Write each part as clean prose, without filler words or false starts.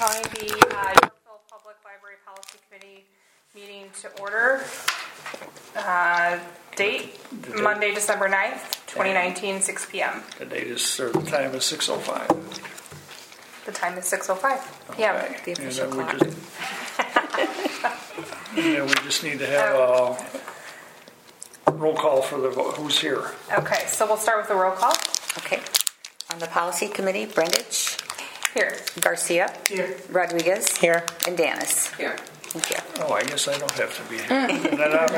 calling the Yorkville Public Library Policy Committee meeting to order. Date, Monday, December 9th, 2019, 6 p.m. The date is, or the time is 6:05. The time is 6:05 p.m. Okay. The official And clock. we just need to have a roll call for the who's here. Okay, so we'll start with the roll call. Okay. On the policy committee, Brendich. Here. Garcia. Here. Rodriguez. Here. And Dennis. Here. Thank you. Oh, I guess I don't have to be here. Is that out,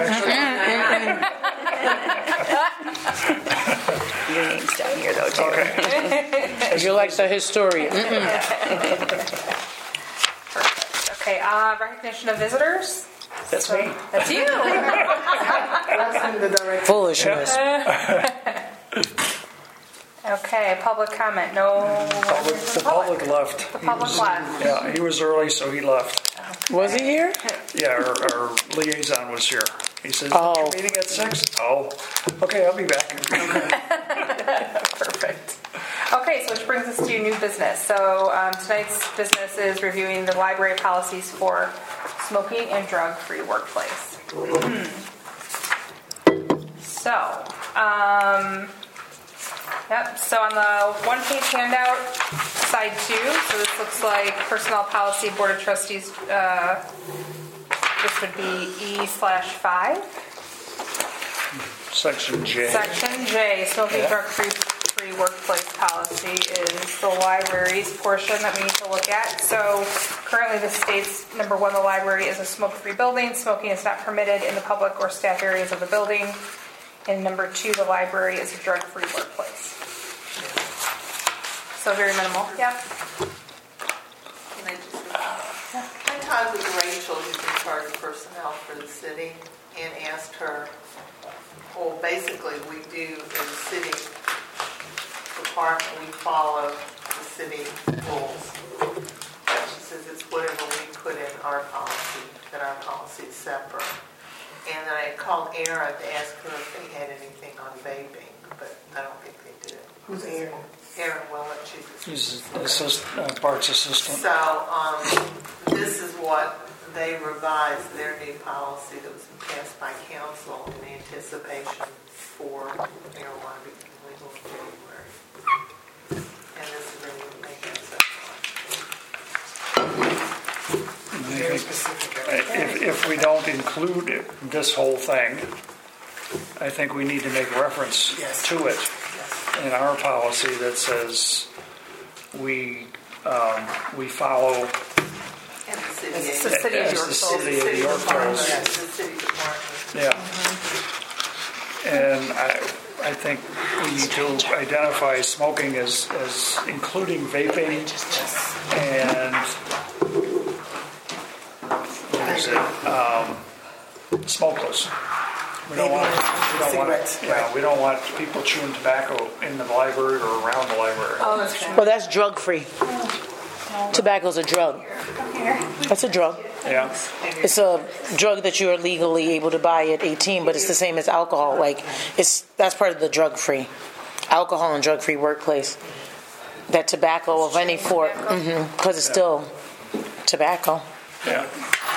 actually? Your name's down here, though, too. Okay. You're like the historian. Perfect. Okay, recognition of visitors. That's me. That's you. Foolishness. Okay, public comment. No. The public left. The public left. Yeah, he was early, so he left. Was he here? Yeah, our liaison was here. He said, Oh. meeting at 6? Oh, okay, I'll be back. Perfect. Okay, so which brings us to new business. So tonight's business is reviewing the library policies for smoking and drug-free workplace. So, yep. So on the one-page handout, side 2. So this looks like personnel policy, board of trustees. This would be E/5. Section J. Section J, smoking drug-free workplace policy, is the library's portion that we need to look at. So currently this states, number 1, the library is a smoke-free building. Smoking is not permitted in the public or staff areas of the building. And number 2, the library is a drug-free workplace. So very minimal. Yep. Can I just I talked with Rachel, who's in charge of personnel for the city, and asked her, well, basically we do, as a city department, we follow the city rules. She says it's whatever we put in our policy, that our policy is separate. And then I called Aaron to ask her if they had anything on vaping, but I don't think they did. Who's Aaron? Aaron Willett, she's Bart's assistant. So this is what they revised, their new policy that was passed by council in anticipation for marijuana becoming legal in January. And this is going to make it Very specific. If we don't include this whole thing, I think we need to make reference to it in our policy that says we follow and the city, It's the city of as the city of Yorkville. the city department. Yeah. And I think we need to identify smoking as including vaping and what is it? Smokeless. We don't want people chewing tobacco in the library or around the library. Oh, that's true. Well, that's drug free. Tobacco's a drug. That's a drug. Yeah. It's a drug that you are legally able to buy at 18, but it's the same as alcohol. That's part of the drug free. Alcohol and drug free workplace. That tobacco of any form, because it's still tobacco. Yeah.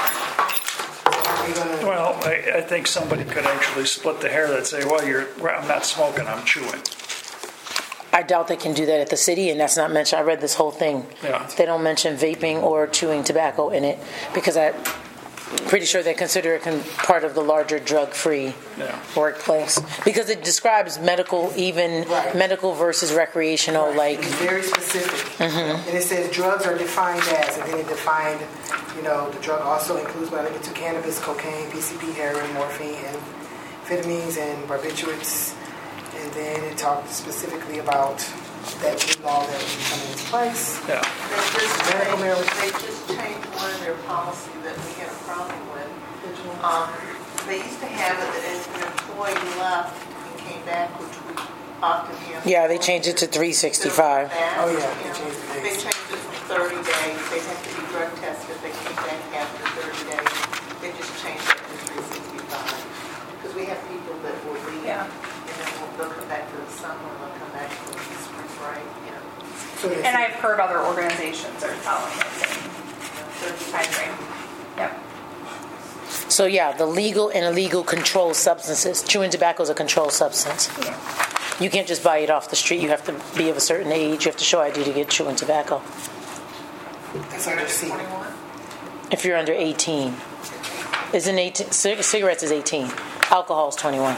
Well, I think somebody could actually split the hair that say, well, I'm not smoking, I'm chewing. I doubt they can do that at the city, and that's not mentioned. I read this whole thing. Yeah. They don't mention vaping or chewing tobacco in it because I'm pretty sure they consider it part of the larger drug-free workplace because it describes medical, medical versus recreational. It's very specific. And it says drugs are defined as, and then it defined, the drug also includes, but I think it's cannabis, cocaine, PCP, heroin, morphine, and amphetamines, and barbiturates. And then it talked specifically about that new law that was coming into place. Yeah. They just changed one of their policy that we had a problem with. They used to have it that if an employee left and came back, which we often have. Yeah, they changed it to 365. Oh, yeah. They changed it from 30 days. They have to be drug tested if they came back after 30 days. They just changed it to 365. Because we have people that will leave. Yeah. They'll come back for the summer, they'll come back for the spring break, And I've heard other organizations are following the same So yeah, the legal and illegal controlled substances. Chewing tobacco is a controlled substance. You can't just buy it off the street. You have to be of a certain age. You have to show ID to get chewing tobacco. That's under C. 21? If you're under 18. Isn't 18 cigarettes is 18. Alcohol is 21.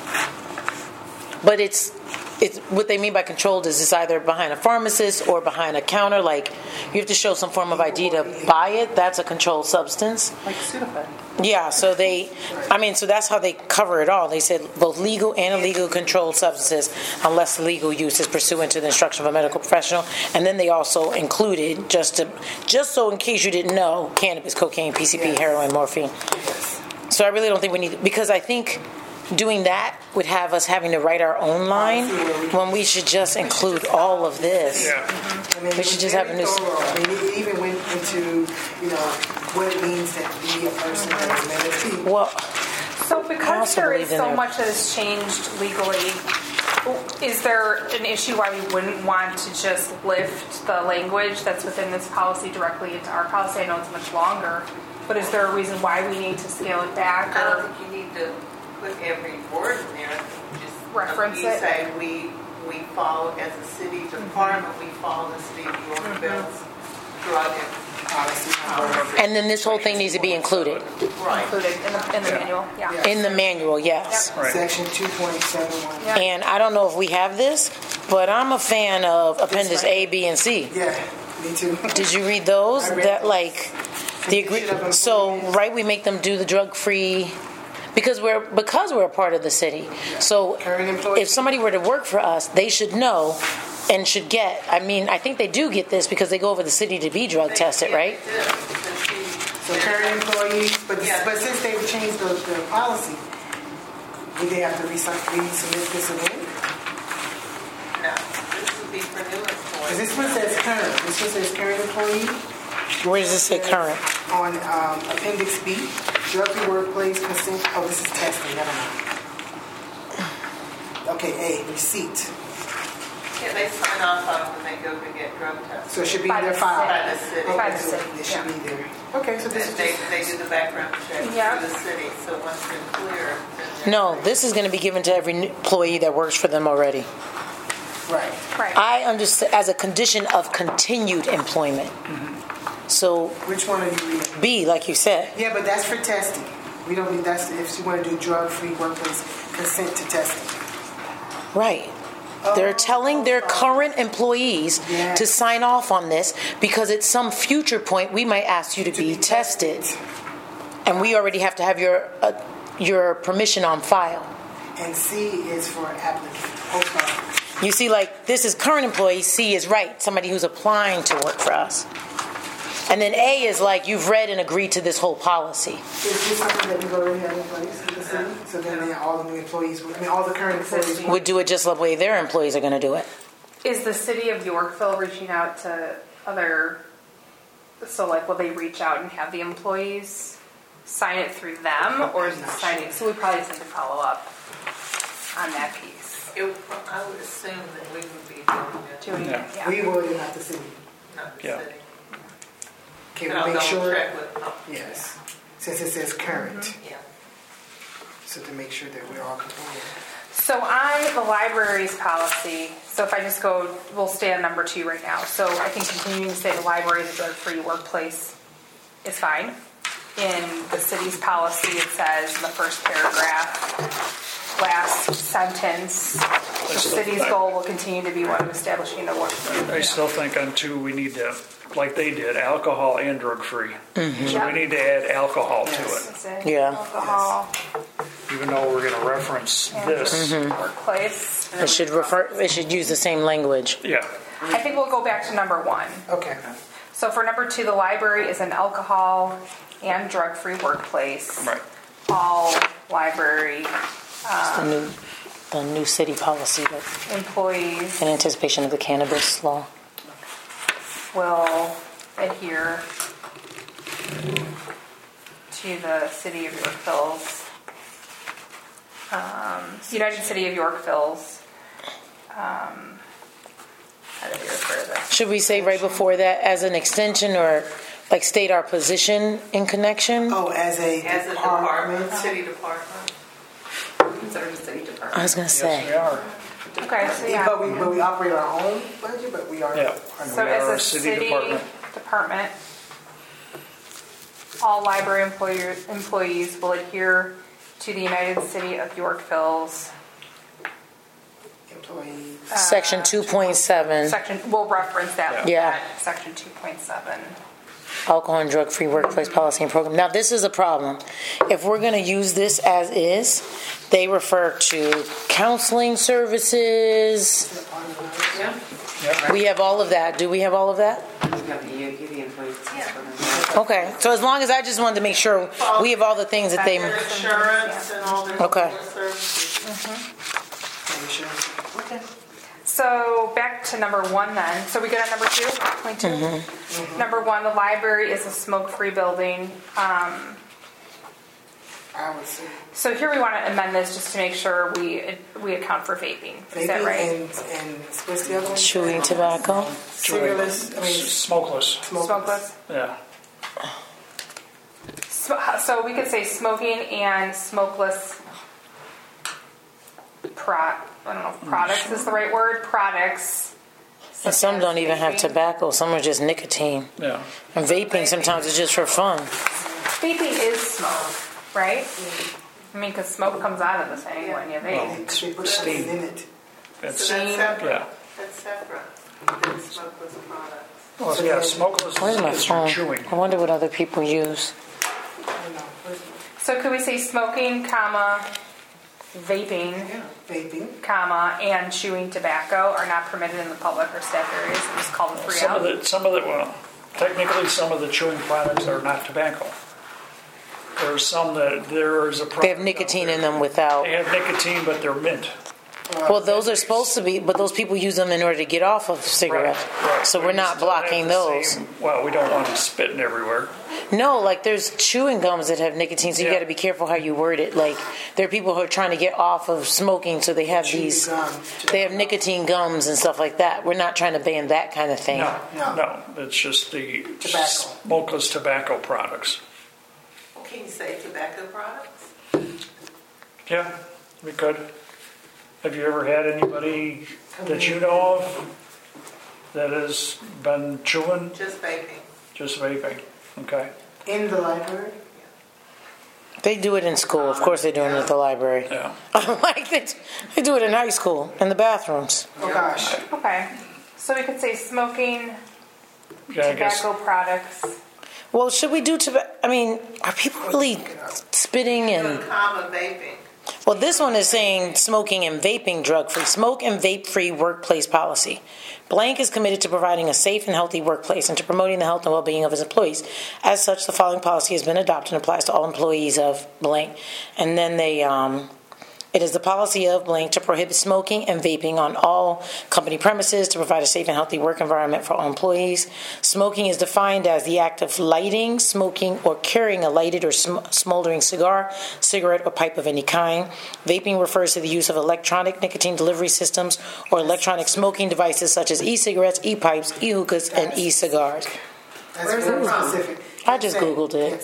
But it's what they mean by controlled is it's either behind a pharmacist or behind a counter. Like you have to show some form of ID to buy it. That's a controlled substance. Like Sudafed. Yeah, so so that's how they cover it all. They said both legal and illegal controlled substances unless the legal use is pursuant to the instruction of a medical professional. And then they also included, just so in case you didn't know, cannabis, cocaine, PCP, heroin, morphine. So I really don't think we need, because I think doing that would have us having to write our own line when we should just include all of this. Yeah. We should just have a new... It even went into, what it means to be a person that is medically. Well, So because also there believe is in so their- much that has changed legally, is there an issue why we wouldn't want to just lift the language that's within this policy directly into our policy? I know it's much longer, but is there a reason why we need to scale it back? I don't Or think you need to put every word in there. Just Reference you it. say we follow as a city department. We follow the city of Yorkville's drug and and then this whole thing needs to be included right. included in the manual? Yeah. in the manual, yes. Right. Section 2.71. Yeah. And I don't know if we have this, but I'm a fan of Appendix A, B, and C. Yeah, me too. Did you read those? I read That those. like the agree. So right, we make them do the drug-free because we're a part of the city. So Current employees. if somebody were to work for us, they should know and should get. I mean, I think they do get this because they go over the city to be drug tested, right? So current employees, but Yeah. but since they've changed the policy, would they have to resubmit this again? No, this would be for new Because employees. this one says current. This one says current employee Where does it say current? on Appendix B, drug-free workplace consent. Oh, this is testing. Never mind. Okay, A, receipt. Yeah, they sign off on it when they go to get drug tested. So it should be By in their the file. By the city. Okay, By the so city, it should yeah. be there. Okay, so this is They just... do the background check Yeah. through the city, so once they're clear, then they're No, clear. this is going to be given to every employee that works for them already. Right. Right. I understand as a condition of continued employment. So Which one are you reading? B, like you said. Yeah, but that's for testing. We don't need, that's if you want to do drug-free workplace consent to testing. Right. They're telling their current employees Yes. to sign off on this because at some future point we might ask you to be tested, and we already have to have your permission on file. And C is for applicant. Post office. You see, like this is current employee. C is right, somebody who's applying to work for us. And then A is like you've read and agreed to this whole policy. Is this something that we've already had in place in the city? So then all the new employees, all the current employees Would do it just the way their employees are going to do it. Is the city of Yorkville reaching out to other, so like will they reach out and have the employees sign it through them, or is it signing, so we probably just need to follow up on that piece. I would assume that we would be doing it, Doing it, yeah. We would and not the city. not the Yeah. city. Can But I'll we make double sure? check with, Yes. Since it says current. yeah. So to make sure that we're all compliant. So on the library's policy, so if I just go, we'll stay on number 2 right now. So I think continuing to say the library is a drug-free workplace is fine. In the city's policy, it says in the first paragraph, last sentence, the city's goal will continue to be one of establishing a work. I still think on 2 we need to, like they did, alcohol and drug-free. So Yeah. we need to add alcohol to Yes. it, Is it Yeah. alcohol even though we're going to reference and this. workplace? It should use the same language. Yeah. I think we'll go back to number 1. Okay. So for number 2, the library is an alcohol and drug-free workplace. Right. All library The new city policy that, employees in anticipation of the cannabis law. will adhere to the City of Yorkville's, United City of Yorkville's, how do we refer to this? Should we say right before that as an extension, or like state our position in connection? Oh, as a department, city department. Considered a city department. I was going to Yes, we say. are. Okay, so yeah. But we operate our own budget, but we are. Yeah. So We as are a city department, all library employees will adhere to the United City of Yorkville's Employee. Section 2.7, section, we'll reference that. Yeah. that, Section 2.7. alcohol and drug-free workplace policy and program. Now, this is a problem. If we're going to use this as is, they refer to counseling services. Yeah. We have all of that. Do we have all of that? Okay. So as long as I just wanted to make sure we have all the things that they... Their insurance and all their Okay. services. Okay. So back to number 1 then. So we good on number 2? Point 2? Number 1, the library is a smoke-free building. I would say So here we want to amend this just to make sure we account for vaping. Is that vaping right? and what's the other one? Chewing tobacco. Cigarless. I mean, Smokeless. Smokeless. Yeah. So we could say smoking and smokeless I don't know if products is the right word. Products. And some don't even have tobacco. Some are just nicotine. Yeah. And vaping sometimes is just for fun. Vaping is smoke, right? I mean, because smoke comes out of the thing when you vape. they put steam in it. It's, So that's separate. yeah. That's separate than smokeless products. Well, so yeah, smokeless Where's my is your phone? chewing. I wonder what other people use. So could we say smoking, comma, vaping, Vaping. comma, and chewing tobacco are not permitted in the public or staff areas? And just call the 3 Some out. of the, well, technically some of the chewing products are not tobacco. There are some that there is a product. They have nicotine in them without. They have nicotine, but they're mint. Well, those are supposed to be, but those people use them in order to get off of cigarettes. Right. So But we're you not still have blocking the those. same- well, we don't want them spitting everywhere. No, like there's chewing gums that have nicotine, so you Yeah. got to be careful how you word it. Like there are people who are trying to get off of smoking, so they have these. They have nicotine gums and stuff like that. We're not trying to ban that kind of thing. No. It's just the Tobacco. smokeless tobacco products. Well, can you say tobacco products? Yeah, we could. Have you ever had anybody that you know of that has been chewing? Just vaping. Just vaping. Okay. In the library. They do it in school. Of course, they're doing it at the library. Yeah. Like they do it in high school in the bathrooms. Oh gosh. Okay. So we could say smoking, Yeah, I guess. tobacco products. Well, should we do tobacco? I mean, are people really spitting Do a and? comma vaping. Well, this one is saying smoking and vaping drug-free. Smoke and vape-free workplace policy. Blank is committed to providing a safe and healthy workplace and to promoting the health and well-being of his employees. As such, the following policy has been adopted and applies to all employees of blank. And then they, it is the policy of blank to prohibit smoking and vaping on all company premises, to provide a safe and healthy work environment for all employees. Smoking is defined as the act of lighting, smoking, or carrying a lighted or smoldering cigar, cigarette, or pipe of any kind. Vaping refers to the use of electronic nicotine delivery systems or electronic smoking devices such as e-cigarettes, e-pipes, e-hookahs, and e-cigars. That's very specific. I just Googled it.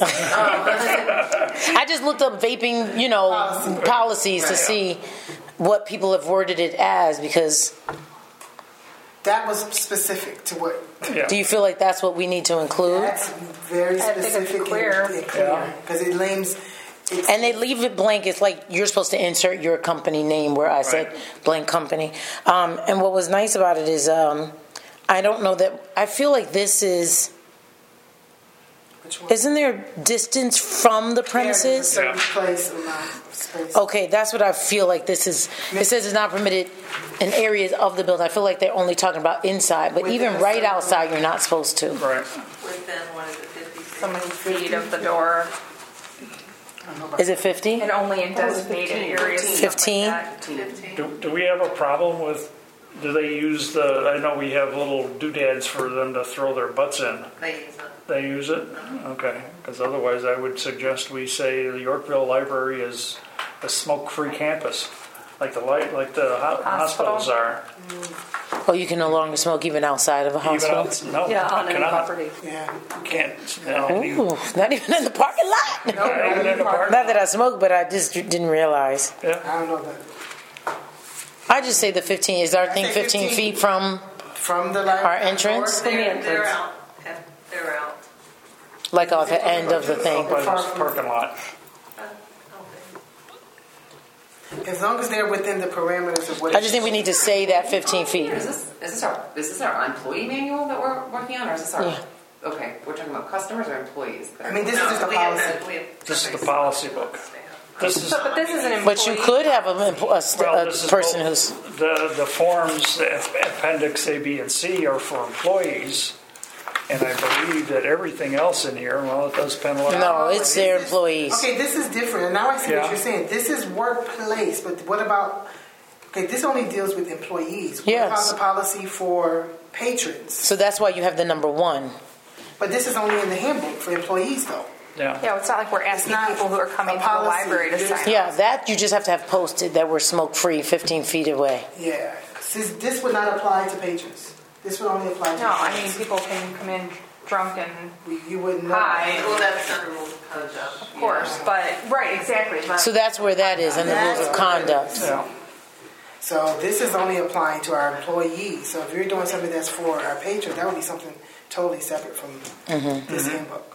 I just looked up vaping, policies to see what people have worded it as, because That was specific to what. Yeah. do you feel like that's what we need to include? That's very I think it's specific clear. and clear because it names. And they leave it blank. It's like you're supposed to insert your company name where I said Right. blank company. And what was nice about it is I don't know that I feel like this is. Which one? Isn't there distance from the premises? Certain place amount of space. Okay, that's what I feel like this is. It says it's not permitted in areas of the building. I feel like they're only talking about inside, but Within even a right certain- outside, you're not supposed to. Right. Within, what is it, 50 feet? So many feet of the door, Is it 50? and only in designated areas. stuff like 15? that. 15. Do we have a problem with? Do they use the? I know we have little doodads for them to throw their butts in. They use it. They use it? Okay. Because otherwise I would suggest we say the Yorkville Library is a smoke-free campus, like the hospitals are. Oh, you can no longer smoke even outside of a hospital? No, Yeah, on any cannot. property. Yeah. You can't. No, Ooh, not even in the parking lot? not even in the park. Not that I smoke, but I just didn't realize. Yeah. I don't know that. I just say the 15, is our thing say 15 15. feet from, From the library. Our entrance? From the They're entrance. out. They're out. like off the end of the thing? By this parking lot. As long as they're within the parameters of what. I just think we need to say that 15 feet. Is this our employee manual that we're working on, or is this our? Yeah. Okay, we're talking about customers or employees. I mean, this is just a policy. This is the policy book. This is. But this is an employee. But you could have a This is person both- who's, The forms, the Appendix A, B, and C are for employees, and I believe that everything else in here, well, it does penalize. no, it's their employees. Okay, this is different. And now I see Yeah. what you're saying. This is workplace, but what about? Okay, this only deals with employees. What Yes. about the policy for patrons? So that's why you have the number 1. But this is only in the handbook for employees, though. Yeah. Yeah, it's not like we're asking not people who are coming a to the policy. library to sign. Yeah, that you just have to have posted that we're smoke free 15 feet away. Yeah, this would not apply to patrons. This would only apply to. No, I mean, patrons. people can come in drunk and, You wouldn't know. Hi. Well, that's under rules of conduct. of course, but, right, exactly. But So that's where that is in the rules of conduct. Yeah. So this is only applying to our employees. So if you're doing something that's for our patrons, that would be something totally separate from this handbook.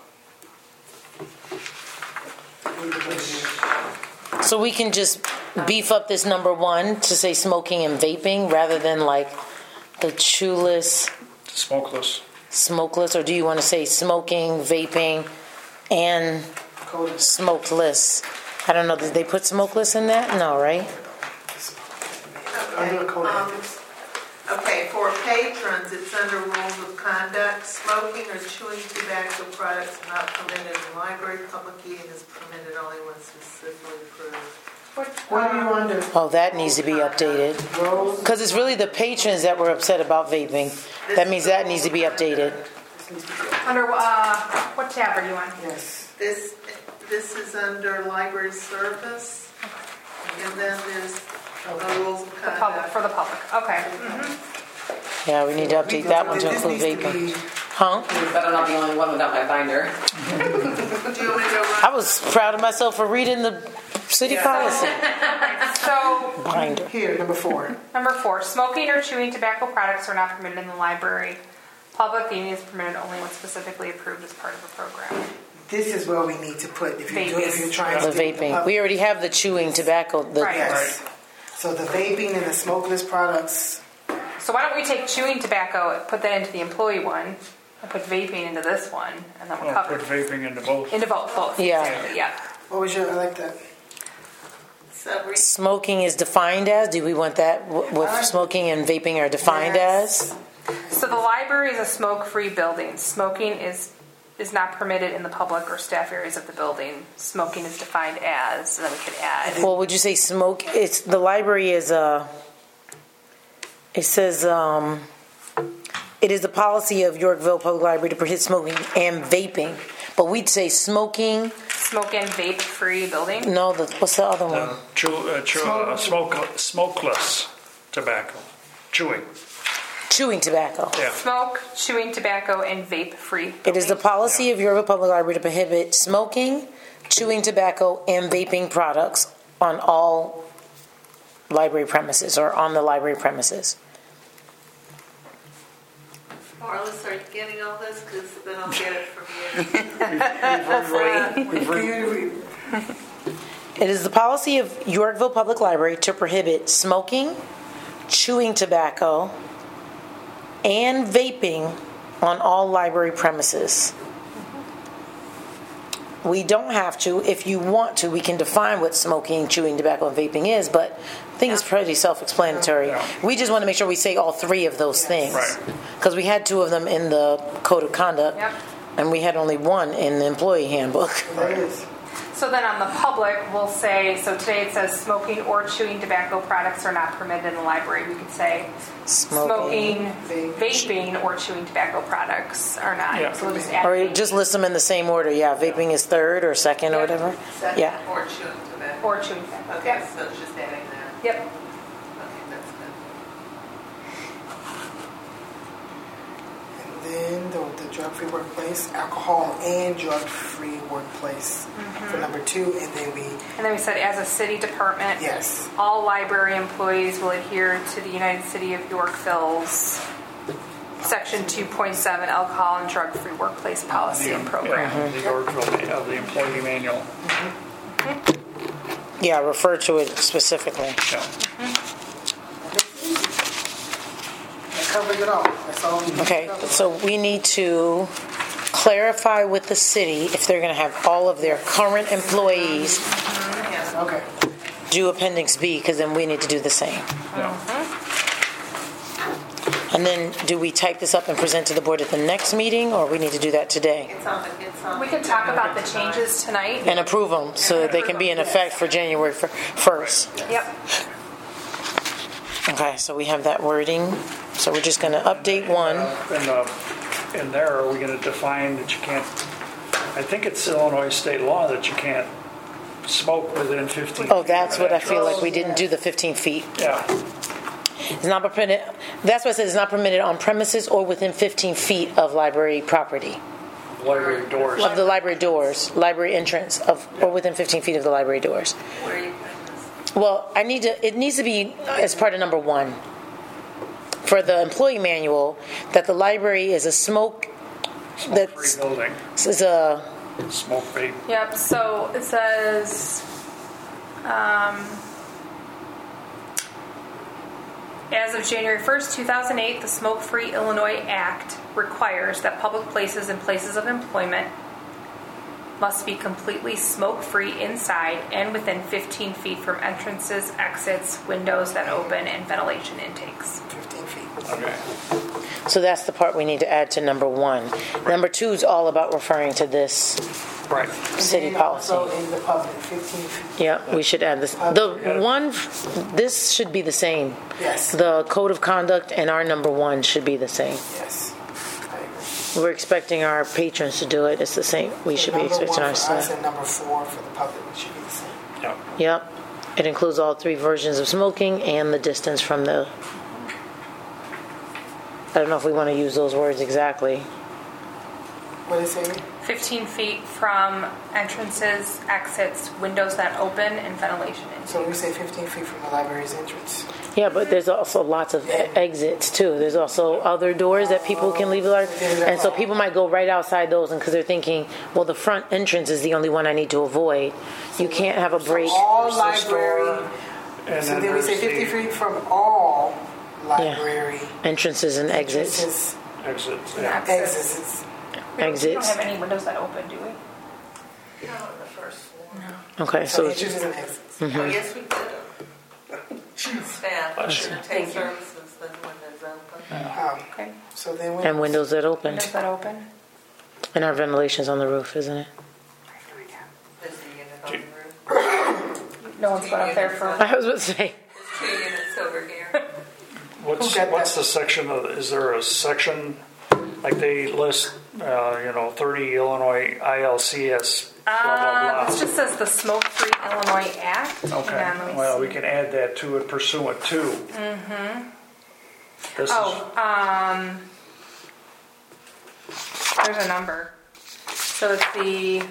So we can just beef up this number 1 to say smoking and vaping rather than like the chewless, Smokeless. smokeless, or do you want to say smoking, vaping, and Code smokeless? I don't know. Did they put smokeless in that? No, right? under code of ethics. Okay, for patrons, it's under rules of conduct. Smoking or chewing tobacco products are not permitted in the library. Public eating is permitted only when specifically approved. What are you under? Oh, that needs to be updated. Rules? Because it's really the patrons that were upset about vaping. That means that needs to be updated. under, what tab are you on? Yes. This is under library service. And then there's the rules of The public, conduct. for the public, okay. Yeah, we need to update that one to This include needs to vaping. be- Huh? Better not be the only one without my binder. Do you want to go right? I was proud of myself for reading the city policy So, binder. Here, number 4. number 4, smoking or chewing tobacco products are not permitted in the library. Public eating is permitted only when specifically approved as part of a program. This is where we need to put if you're trying The to do vaping. We already have the chewing tobacco. The, Right. Yes. So the vaping and the smokeless products. So why don't we take chewing tobacco, put that into the employee one, and put vaping into this one, and then we'll I'll cover put it. vaping into both. Into both. Yeah. Exactly, yeah. What was your? I like that. So Smoking is defined as? Do we want that? With smoking and vaping are defined Yes. as? So the library is a smoke-free building. Smoking is not permitted in the public or staff areas of the building. Smoking is defined as, and then we could add. Well, would you say smoke? It's the library is it says it is the policy of Yorkville Public Library to prohibit smoking and vaping, but we'd say smoking. Smoke and vape-free building. No, what's the other one? Smokeless tobacco. Chewing. Chewing tobacco. Yeah. Smoke, chewing tobacco, and vape-free. It is the policy of Yorkville Public Library to prohibit smoking, chewing tobacco, and vaping products on all library premises or on the library premises. Marlis, are you getting all this? Because then I'll get it from you. It is the policy of Yorkville Public Library to prohibit smoking, chewing tobacco, and vaping on all library premises. We don't have to. If you want to, we can define what smoking, chewing tobacco, and vaping is, but I think it's pretty self-explanatory. Yeah. We just want to make sure we say all three of those things. Right. Because we had two of them in the Code of Conduct, Yep. and we had only one in the employee handbook. That is. So then on the public, we'll say, so today it says smoking or chewing tobacco products are not permitted in the library. We could say smoking, vaping, or chewing tobacco products are not. Yeah. So we'll just add Or vaping. just list them in the same order. Yeah, vaping is third or second or whatever. Second Yeah. or chewing tobacco. Or chewing tobacco. Okay, Yep. so it's just adding that. Yep. Okay, that's good. then the drug-free workplace, alcohol and drug-free workplace for number 2, and then we said as a city department, yes, all library employees will adhere to the United City of Yorkville's Section 2.7 alcohol and drug-free workplace policy and program. Yeah, the Yorkville of the employee manual. Yeah, refer to it specifically. Yeah. that covers it all. That's all. We need Okay, to cover. so we need to clarify with the city if they're going to have all of their current employees Okay. do Appendix B, because then we need to do the same. Yeah. And then do we type this up and present to the board at the next meeting, or we need to do that today? It's on. We can talk about the changes tonight. And approve them so that they can be in effect for January 1st. Yep. Okay, so we have that wording. So we're just going to update one. In there, are we going to define that you can't, I think it's Illinois state law that you can't smoke within 15 feet. Oh, that's of what I that feel truck. like we didn't do the 15 feet. Yeah, It's not permitted. That's what it says. It's not permitted on premises or within 15 feet of library property. library doors. Of the library doors, library entrance, or within 15 feet of the library doors. Where are you putting this? Well, it needs to be as part of number 1 for the employee manual that the library is a Smoke-free building, is a smoke-free. Yep, so it says, as of January 1st, 2008, the Smoke-Free Illinois Act requires that public places and places of employment must be completely smoke-free inside and within 15 feet from entrances, exits, windows that open, and ventilation intakes. 15 feet. Okay. So that's the part we need to add to number 1. Number 2 is all about referring to this Right. city And policy. also in the public, 15 feet. Yeah, we should add this. This should be the same. Yes. The code of conduct and our number 1 should be the same. Yes. I agree. We're expecting our patrons to do it. It's the same. We should be Number expecting 1 our for us staff. and number 4 for the public, which should be the same. Yeah. Yep. It includes all 3 versions of smoking and the distance from the... I don't know if we want to use those words exactly. What is it? 15 feet from entrances, exits, windows that open, and ventilation intakes. So we say 15 feet from the library's entrance. Yeah, but there's also lots of exits too. There's also other doors that people can leave large, and so people might go right outside those, and because they're thinking, well, the front entrance is the only one I need to avoid. You can't have a break. All There's the library. store, and So then we say there's 50 the feet from all library Entrances and exits. entrances, exits. Yeah. exits. We don't Exits. have any windows that open, do we? Not on the first floor. Okay, So so it's, entrances and exits. Oh, yes, we do. Staff should take services then when there's open. Okay. So then and windows that open, Windows that open. and our ventilation's on the roof, isn't it? There's a unit on the roof. No one's put up there for. I was about to say. There's 2 units over here. What's Who got what's that? the section of? Is there a section like they list? 30 Illinois ILCS. Blah blah blah. This just says the Smoke-Free Illinois Act. Okay. Hang on, let me Well, see. we can add that to it pursuant to. Mm-hmm. This There's a number. So it's the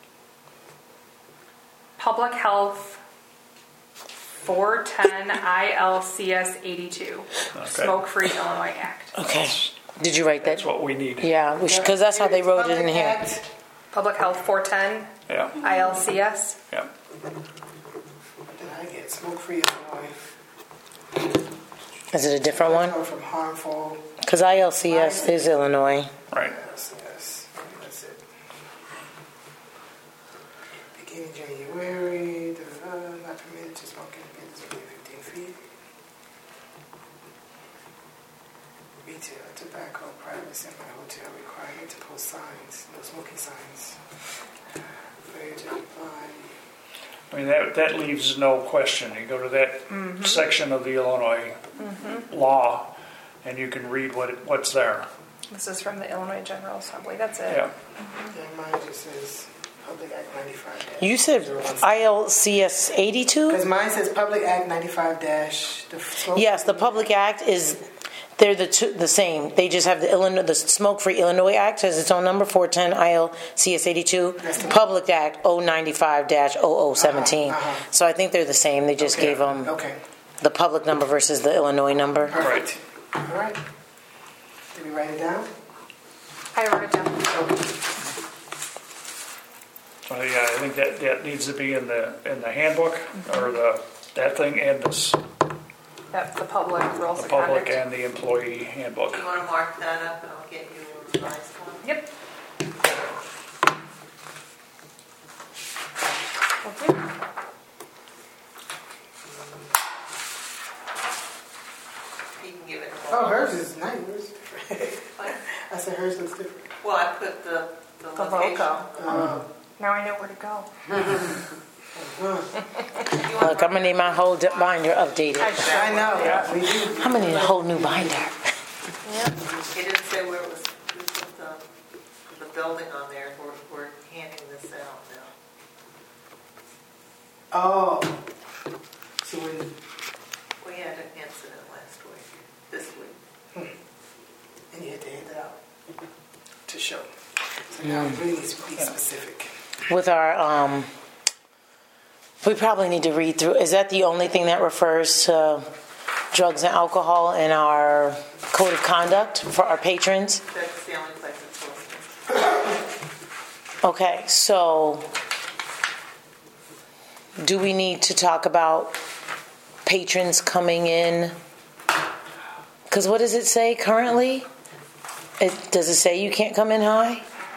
Public Health 410 ILCS 82. Smoke-Free Illinois Act. Okay. Did you write that? that's what we need. Yeah, because that's how they wrote it in Public here. Act. Public Health 410 Yeah. ILCS. Yeah. What did I get? Smoke-free Illinois. Is it a different one? Come from harmful. Because ILCS is Illinois. Right. Yes. Maybe that's it. Beginning January. Not permitted to smoke in business within 15 feet. Retail, tobacco, private semi-hotel requirement to post signs, no smoking signs. Failure to comply. I mean, that leaves no question. You go to that section of the Illinois law, and you can read what's there. This is from the Illinois General Assembly. That's it. Yeah. And mine just says Public Act 95. You said ILCS 82? Because mine says Public Act 95 dash. Yes, the Public Act is They're the same. They just have the Smoke-Free Illinois Act has its own number, 410 ILCS 82. Public Act 095-0017. So I think they're the same. They just gave them the public number versus the Illinois number. Perfect. All right. Did we write it down? I wrote it down. So yeah, I think that needs to be in the handbook, or that thing, and this, That's the public rules the of public conduct. and the employee handbook. You want to mark that up and I'll get you a revised one? Yep. Okay. You can give it a Oh, hers is nice. Hers is different. What? I said hers looks different. Well, I put the location. logo. Now I know where to go. Look, I'm gonna need my whole binder updated. I know. We do. I'm gonna need a whole new binder. Yep. It didn't say where it was, we put the building on there. We're handing this out now. Oh. So when, We had an incident last week, this week. and you had to hand it out to show. So now it really needs to be specific. With our, we probably need to read through. Is that the only thing that refers to drugs and alcohol in our code of conduct for our patrons? That's the only place it's listed. Okay, so do we need to talk about patrons coming in? Because what does it say currently? Does it say you can't come in high?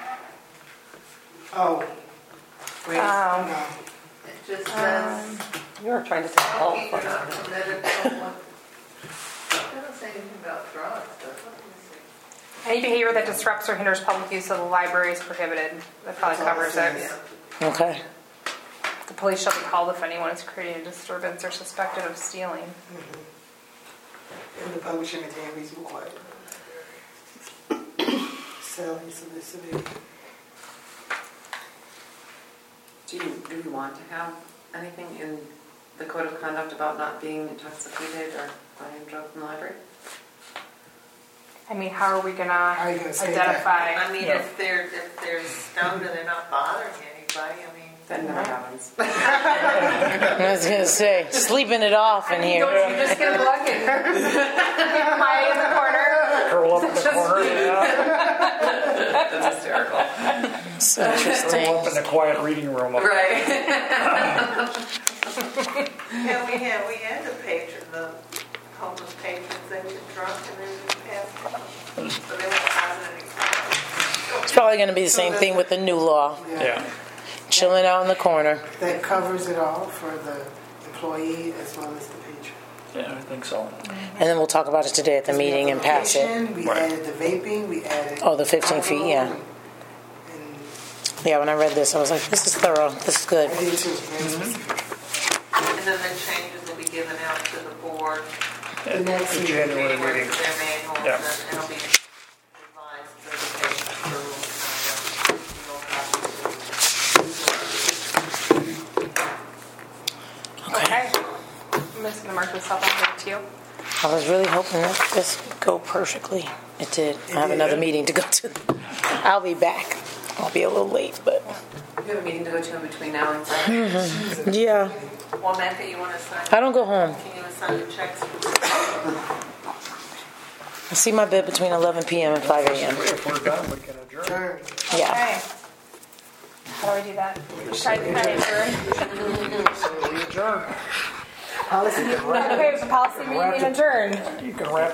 Oh. Wait. No. It just says. You were trying to say Smoking or not permitted someone. It doesn't say anything about drugs, does it? Let me see. Any behavior that disrupts or hinders public use of the library is prohibited. That probably covers it. Yeah. Okay. The police shall be called if anyone is creating a disturbance or suspected of stealing. And the publishing maintain reasonable quiet. Selling, soliciting. Do we want to have anything in the code of conduct about not being intoxicated or buying drugs in the library? I mean, how are we How are you gonna gonna say identify? I mean, if they're stoned and they're not bothering anybody, I mean. That never happens. I was gonna say, sleeping it off in here. Don't you just get a bucket? Quiet in the corner. Curl up in the corner, yeah. That's hysterical. So interesting. Curl up in the quiet reading room. Right. Yeah, we had the homeless patrons, they were drunk and they were passed out. So they weren't causing any problem. It's probably gonna be the same thing with the new law. Yeah. Chilling out in the corner. That covers it all for the employee as well as the patron. Yeah, I think so. And then we'll talk about it today at the meeting and pass it. We added the vaping, we added... Oh, the 15 feet, yeah. And Yeah, when I read this, I was like, this is thorough. This is good. I did too. And then the changes will be given out to the board. The next The meeting. January meeting. Their manuals, Yeah. and it'll be revised so that they can approve the old copies. Okay. I'm just gonna mark this up and give it to you. I was really hoping that this would go perfectly. It did. I have another meeting to go to. I'll be back. I'll be a little late, but You have a meeting to go to in between now and Friday. yeah. Well, Mecca, you want to sign? I don't go home. Can you assign the checks? I see my bed between 11 p.m. and 5 a.m. If we're done, we can adjourn. Sure. Yeah. Okay. How do I do that? Should I adjourn? So we adjourn. Policy. Okay, it's a policy meeting adjourned. You can wrap